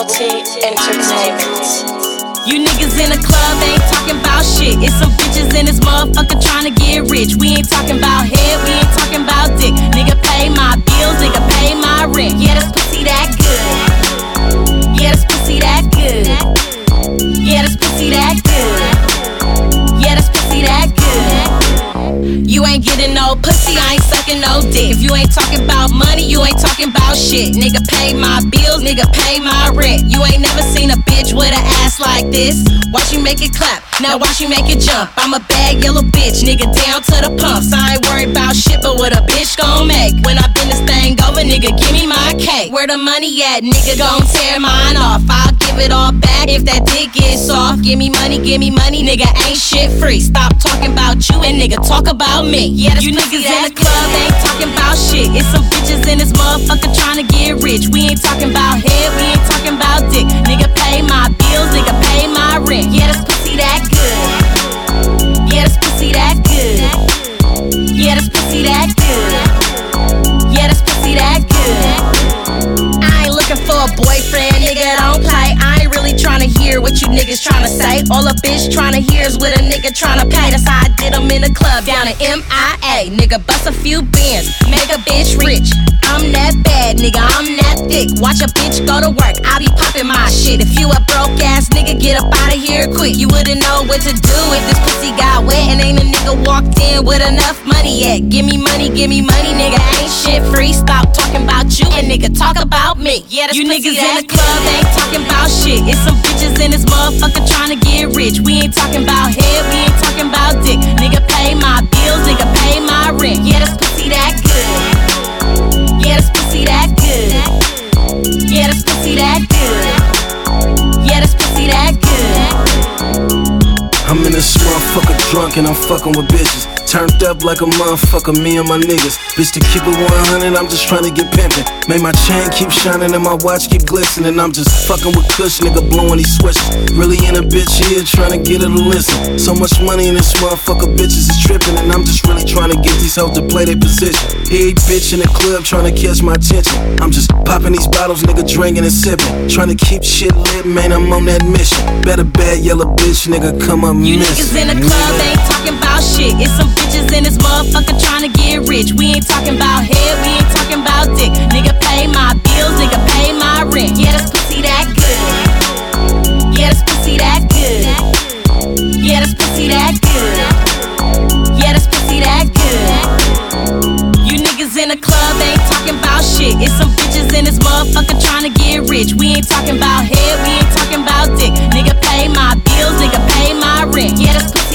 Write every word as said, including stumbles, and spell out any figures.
Royalty Entertainment. You niggas in the club ain't talking about shit. It's some bitches in this motherfucker tryna get rich. We ain't talking about head, we ain't talking about dick. Nigga pay my bills, nigga pay my rent. Yeah, this pussy that good. Yeah, this pussy that good. Yeah, this pussy that good. Yeah, this pussy that good. You ain't getting no pussy, I ain't sucking no dick. If you ain't talking about money, you ain't talking about shit. Nigga pay my bills, nigga pay my rent. You ain't never seen a bitch with an ass like this. Watch you make it clap, now watch you make it jump. I'm a bad yellow bitch, nigga down to the pumps. I ain't worried about shit, but what a bitch gon' make. When I bend this thing over, nigga, give me my cake. Where the money at, nigga, gon' tear mine off. I'll give it all back if that dick is soft. Give me money, give me money, nigga, ain't shit free. Stop talking about you and nigga, talk about me. Yeah, you niggas in the club ain't talking about shit. It's some bitches in this motherfucker tryna get rich. We ain't talking about head, we ain't talking about dick. Nigga pay my bills, nigga pay my rent. Yeah, this pussy that good. Yeah, this pussy that good. Yeah, this pussy that good. Yeah, this pussy that good. I ain't looking for a boyfriend, nigga, don't play. I ain't really tryna hear what you niggas tryna say. All a bitch tryna hear is what a nigga tryna pay. That's how I did them in the club down at M I A. Nigga bust a few bins, make a bitch rich. I'm that bad, nigga, I'm that thick. Watch a bitch go to work, I be popping my shit. If you a broke ass nigga, get up out of here quick. You wouldn't know what to do if this pussy got wet and ain't a nigga walked in with enough money yet. Give me money, give me money, nigga, ain't shit free. Stop talking about you and nigga, talk about me. Yeah, this you niggas in the club ain't talking about shit. It's some bitches in this motherfucker tryna get rich. We ain't talking about head, we ain't talking about dick. Nigga pay my bills, nigga pay my rent. Yeah, this pussy that good. Yeah, this pussy that good. Yeah, this pussy that good. Yeah, this pussy that good. I'm in this motherfucker drunk and I'm fucking with bitches. Turned up like a motherfucker, me and my niggas. Bitch, to keep it one hundred, I'm just trying to get pimpin'. Make my chain keep shining and my watch keep glistening. I'm just fucking with Kush, nigga, blowing these switches. Really in a bitch here, trying to get her to listen. So much money in this motherfucker, bitches is tripping. And I'm just really trying to get these hoes to play their position. Every bitch in the club trying to catch my attention. I'm just popping these bottles, nigga, drinking and sipping. Trying to keep shit lit, man, I'm on that mission. Better bad yellow bitch, nigga, come up you miss. Niggas in the club ain't talking about shit. It's some bitches in this motherfucker tryna get rich. We ain't talking about head, we ain't talking about dick. Nigga pay my bills, nigga pay my rent. Yeah, this pussy that good. Yeah, this pussy that good. Yeah, this pussy that good. Yeah, this pussy that good. You niggas in the club ain't talking about shit. It's some bitches in this motherfucker tryna get rich. We ain't talking about head, we ain't talking about dick. Nigga pay my bills, nigga pay my rent. Yeah, this pussy